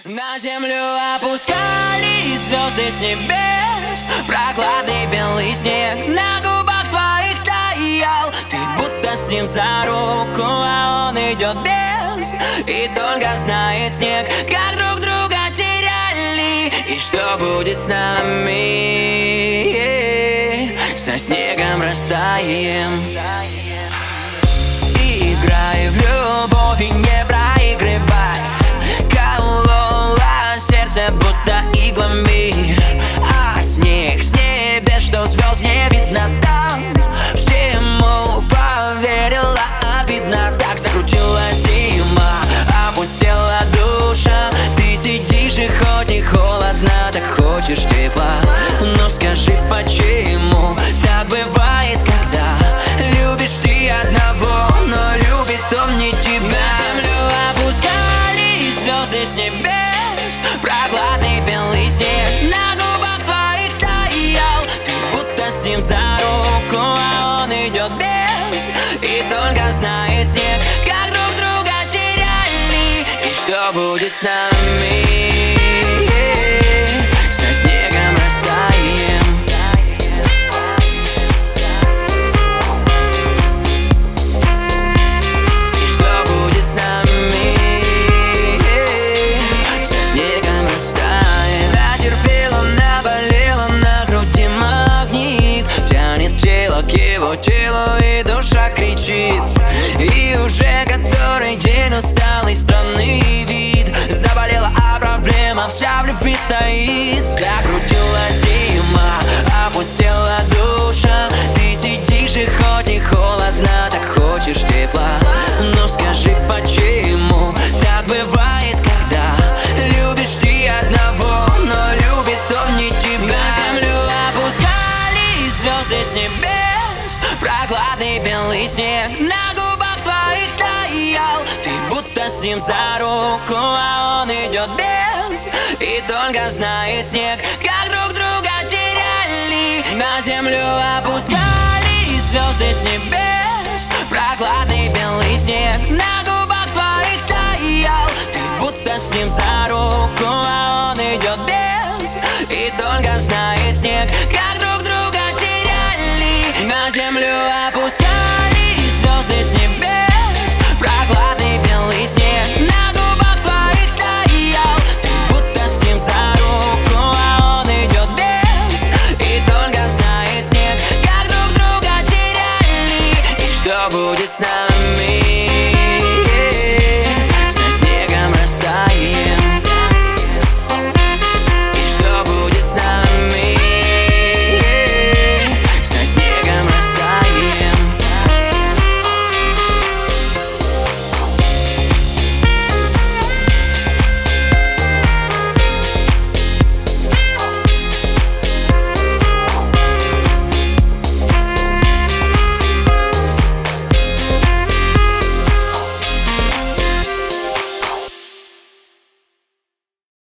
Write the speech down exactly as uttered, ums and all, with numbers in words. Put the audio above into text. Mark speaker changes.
Speaker 1: На землю опускались звезды с небес, прохладный белый снег на губах твоих таял. Ты будто с ним за руку, а он идет без. И только знает снег, как друг друга теряли. И что будет с нами? Со снегом растаем. Играй в любовь и не проигрывай. Колола сердце будто иглами, а снег с небес, что звезд не видно там. Всему поверила, обидно, так закрутилась зима, опустела душа. Ты сидишь и хоть и холодно, так хочешь тепла. Но скажи, почему так бывает, когда любишь ты одного, но любит он не тебя? На землю опускались звезды с небес, прохладный белый снег на губах твоих таял. Ты будто с ним за руку, а он идет без. И только знает снег, как друг друга теряли. И что будет с нами? Со снегом растаем. И что будет с нами? Со снегом растаем. Дотерпела, наболела, на груди магнит, тянет тело к его телу, и душа кричит. И уже который день усталый странный вид. Заболела, а проблема вся в любви таит. Закрутилась зима, опустела душа. Ты сидишь и хоть не холодно, так хочешь тепла. Но скажи, почему так бывает, когда любишь ты одного, но любит он не тебя? На землю опускались звезды с небес, прохладный белый снег на губах твоих таял. Ты будто с ним за руку, а он идет без. И только знает снег, как друг друга теряли. На землю опускались звезды с небес, прохладный белый снег на губах твоих таял. Ты будто с ним за руку, а он идет без. И только знает